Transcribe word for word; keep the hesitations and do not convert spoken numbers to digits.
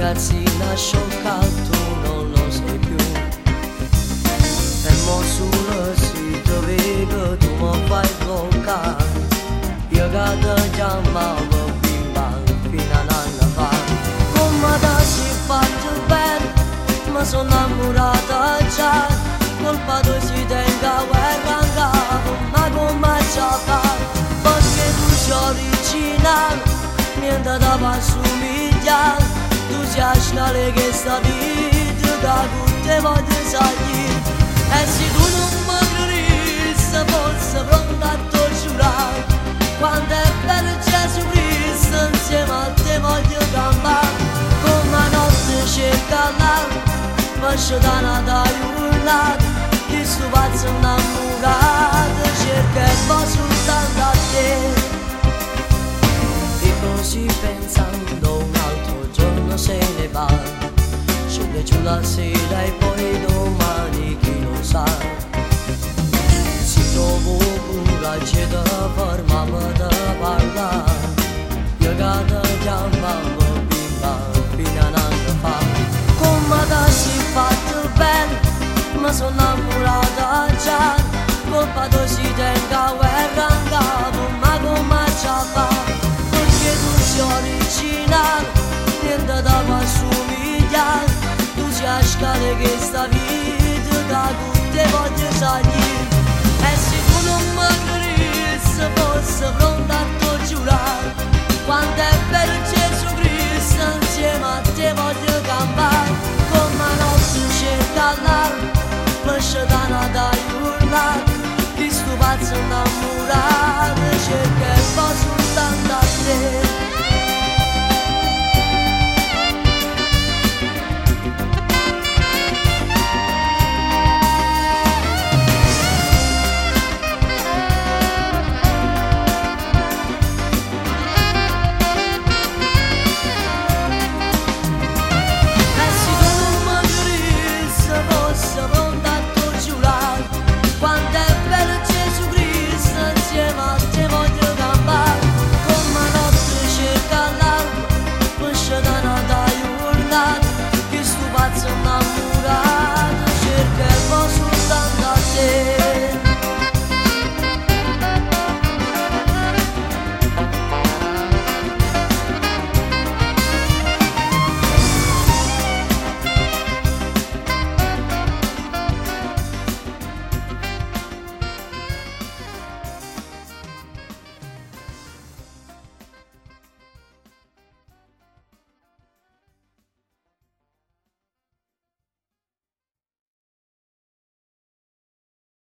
ragazzina sciocca, tu non lo sei più. E mo sul sito vedo tu mi fai bloccare. Io che ti chiamavo bimba fino a un anno fa. Come ti sei fatto bene, mi sono innamorata già. Colpa tu si tenga guerra in capo, ma come ci fa? Perché tu sei originale, niente da assomiglia. Tu sei scale che sta vita, da tutte voglio salire. E se tu non mi credessi, forse pronto a te giurare. Quando è bello Gesù Cristo, insieme a te voglio campare. Come a notte cerca l'alba, faccio da nata urlata. Chi sto pazzo innamorato, cerca e va soltanto a te. E così pensando un altro giorno se ne va. Scende giù la sera e poi domani chi lo sa. Si trovo coraggio di fermarmi da parlare. Io che ti chiamavo bimba fino a un anno fa. Come ti sei fatto bene, mi sono innamorata già. Colpa tu si tenga guerra in capo, ma come ci fa? Perché tu sei originale, niente da assomigliare. Tu sei scale che sta vita, da tutte voglio salire. E se tu non mi credessi, forse pronto a te giurare. Quando è bello Gesù Cristo, insieme a te voglio campare. Come a notte cerca l'alba, lascia da nata urlare. Chi sto pazzo innamorato, cerca e fa soltanto a te.